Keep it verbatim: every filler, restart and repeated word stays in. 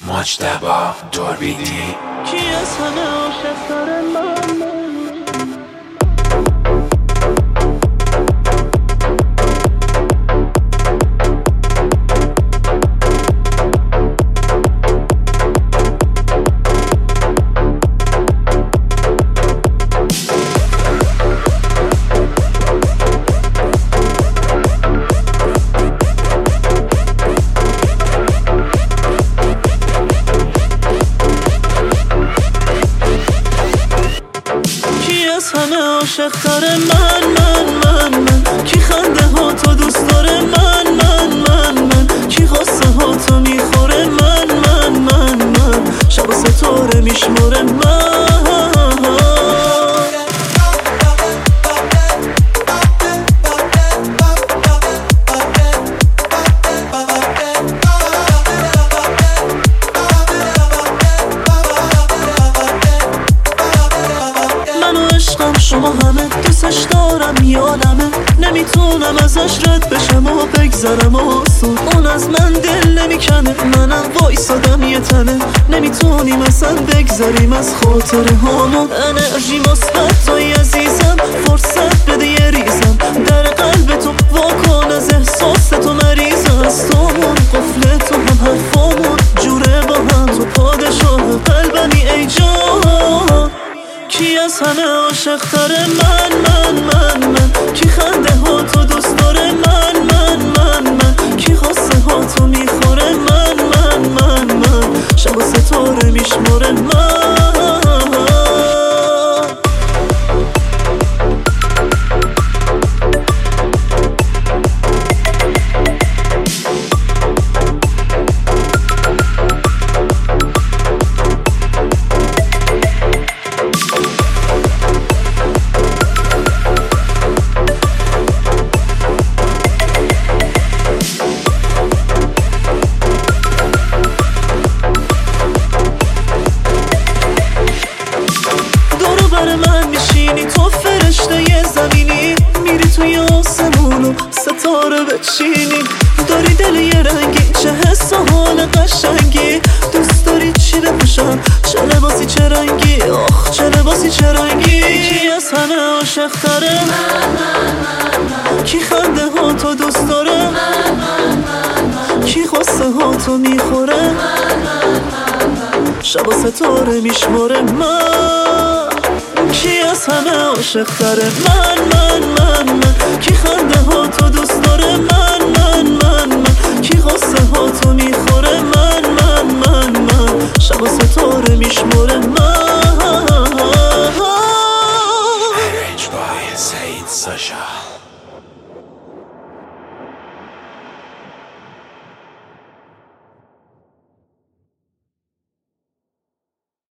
مجتبی دوربینی. کی از همه عاشق تر من؟ همه عاشق تر من من من من کی خنده ها تو دوست داره من من من من کی غصه ها تو میخوره من من من من شب و ستاره میشموره من. شما همه دوستش دارم یادمه، نمیتونم ازش رد بشم و بگذرم آسون. اون از من دل نمیکنه، منم وایسادم یه تنه، نمیتونیم اصلا بگذریم از خاطره هامون. انرژی مثبت توی عزیزم، فرصت بده یه ریزم در قلب تو واکن، از احساس تو مریضم. از تومون قفل تو هم حرفامون جوره با هم، تو پادشاه قلبمی ای جان. کی از همه عاشق تر من من من من کی خنده ها تو دوست داره من من من من کی غصه ها تو میخوره من من من من شب و ستاره میشموره من. من میشینی تو فرشته یه زمینی، میری توی آسمون و ستاره بچینی. داری دل یه رنگی، چه حس و حال قشنگی. دوست داری چی بپوشم، چه لباسی چه رنگی، آخ چه لباسی چه رنگی. کی از همه عاشق تره کی خنده ها تو دوست داره کی غصه ها تو میخوره شب و ستاره میشموره من. کی از همه عاشق تره من من من من کی خنده ها تو دوست داره من من من من کی غصه ها تو میخوره من من من من شب و ستاره میشموره من. Arranged by Said Sasha.